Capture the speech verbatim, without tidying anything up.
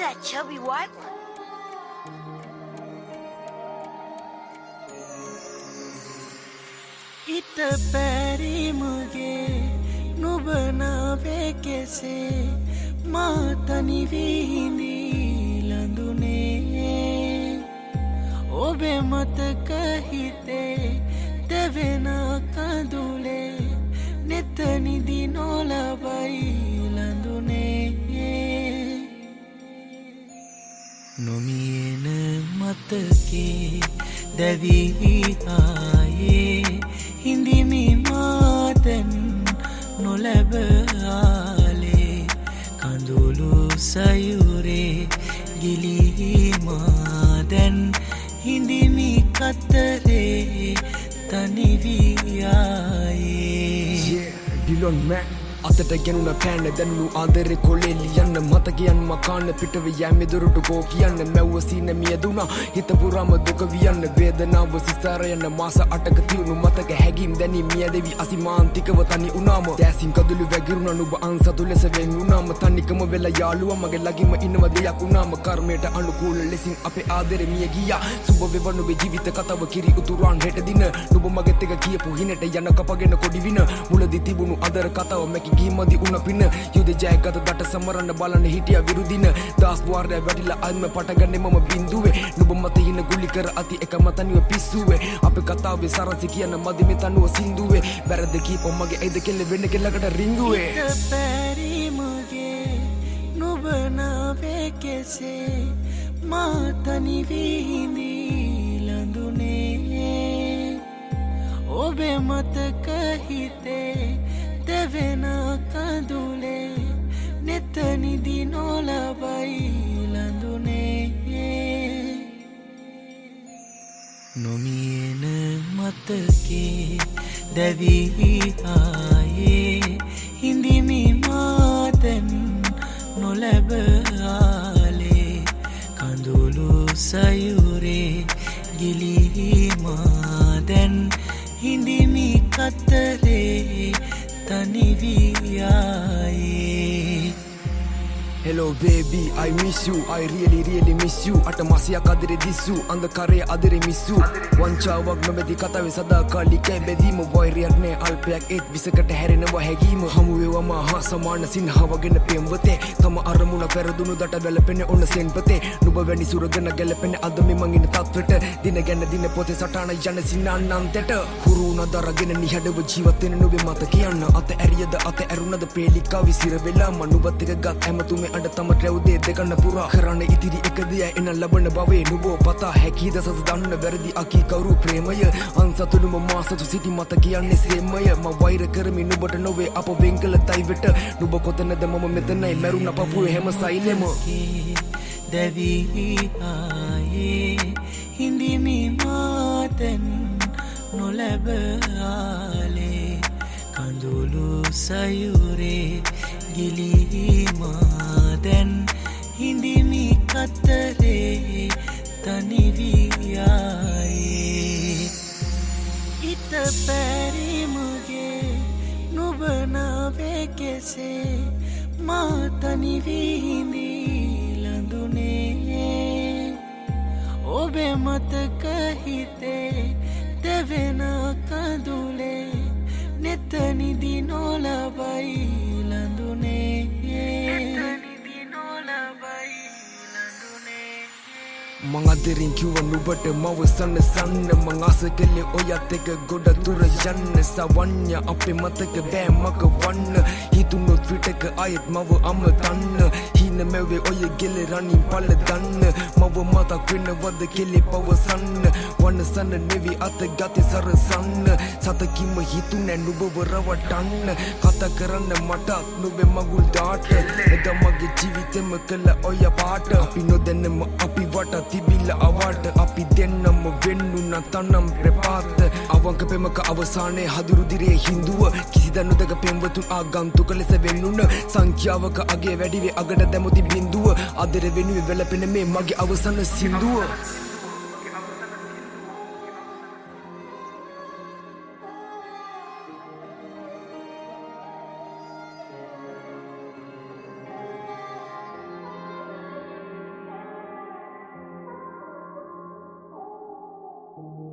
that chubby white one. Ita peri muge nubana bekese matani vindi landune obe mat kahite devena kadule netani dinola bai landune nomiyena matake devi aaye hindimi maten nolabale kandulu sayure gili maden hindimi katare taniviyaye yeah Dylan Mac අතට ගෙනුන පෑන දැනුණු ආදරේ කොලේ ලියන්න මතකයන් මකාන පිටව යෑමේ දොරට ගෝ කියන්න මැව්ව සීන මියදුනා හිත පුරාම දුක වියන්න වේදනාව සිසාර යන මාස අටක තියුණු මතක හැගීම් දැනි මියදෙවි අසිමාන්තිකව තනි උනාම දැසින් කඳුළු වැගිරුණා නුඹ අන්සතු ලෙස වෙන් වුණාම තනිකම වෙලා යාළුවා මගේ ළඟින්ම ඉන්නව දෙයක් වුණාම කර්මයට අනුකූල ලෙසින් අපේ ආදරේ මිය ගියා සුබ වේවා නුඹේ ජීවිත කතාව කිරි උතුරන් හෙට දින නුඹ මගෙත් එක කියපු හිනට යන කපගෙන කොඩි වින මුලදී තිබුණු අදර කතාව මැකි ගීමදි උන පින යුද ජයගත දට සමරන්න බලන්න හිටියා විරුදින දාස් වාරය වැඩිලා අල්ම පටගන්නේ මම බින්දුවේ නුඹ මත හින ගුලි කර අති එක මතනිව පිස්සුවේ අපේ කතාවේ සරසි කියන මදි මෙතනුව සින්දුවේ වැරද්ද කීප මගේ ඇයිද කෙල්ල වෙන්න කෙල්ලකට රිංගුවේ පැරි මගේ නුඹ නාවේ කෙසේ මාතනි විහිඳි ලඳුනේ ඔබේ මතක හිතේ devena kadule netani dinola bai landune nomiyena matake devi aaye hindimi maten nolabale kandulu sayure gili maden hindimi katare taniviyaye Hello baby, I miss you, I really really miss you අටමාසියක් අදරේ දිස්සු අන්ධකාරයේ අදරේ මිස්සු වංචාවක් නොමැති කතාවේ සදාකාලිකයි බෙදීම වෛරයක් නෑ අල්පයක් ඒත් විසකට හැරෙනවා හැගීම හමු වේවම හා සමාන සිනහවගෙන පෙම්වතේ තම අරමුණ පෙරදුණු දට වැළපෙන ඔන්න සෙන්පතේ නුඹ වැනි සුරගෙන ගැලපෙන අද මේ මං ඉන්න තත්වෙට දින ගැන දින පොතේ සටහන යන සිනාන්නන්තට හුරු නදරගෙන නිහඬව ජීවත් වෙන නුඹේ මත කියන්න අත ඇරියද අත ඇරුණද ප්‍රේලිකා විසිර වෙලා මනුබත් එක ගත් හැමතුමේ අඬ තම රැවුදේ දෙකන්න පුරා කරන්න ඉතිරි එක දෙය එන ලබන භවයේ නුඹෝ පතා හැකිද සස දන්න වැරදි අකී කවුරු ප්‍රේමය අන්සතුළුම මාසතු සිටි මත කියන්නේ සේමය මම වෛර කරමි නුඹට නොවේ අප වෙන් කළ තයිවට නුඹ කොතනද මම මෙතනයි මැරුණ පපුවේ හැම සයිලෙම දෙවි ආයේ හිඳිමි මාතෙන් නොලැබාලේ කඳුළු සයුරේ gili maden hindimi katare taniviyaye ita peri muge nuba naave kese matani vihindi landune obe mat kahite devena kadule netani dinola bai landune netani dinola bai landune මං අදරින් කිව්ව නුඹට මව සන්න සන්න මං ආස කළේ ඔයත් එක ගොඩ දුර යන්න සවන්‍ය අපේ මතක බෑ මක වන්න හිතුනොත් විටක ආයෙත් මව අමතන්න හින මෙවේ ඔය ගෙලේ රණින් පළ දන්න මව මතක් වෙනවද කෙලේ පවසන්න වනසන්න නෙවි අත ගතේ සරසන්න සතකින්ම හිතුනේ නුඹව රවටන්න කතා කරන්න මට නුඹේ මගුල් දාට එදා මගේ ජීවිතෙම කළ ඔය පාට අපි නොදැනම අපි වට තිබිලා අවට අපි දෙන්නම වෙන්නුන තනම් ප්‍රපාත අවංක පෙමක අවසානයේ හදුරු දිරේ හින්දුව කිසිදා නොදක පෙම්වතුන් ආගන්තුක ලෙස වෙන්නුන සංඛ්‍යාවක අගේ වැඩි වේ අගට දැමුති බින්දුව අදර වෙනුවේ වැළපෙන මේ මගේ අවසන සින්දුව you.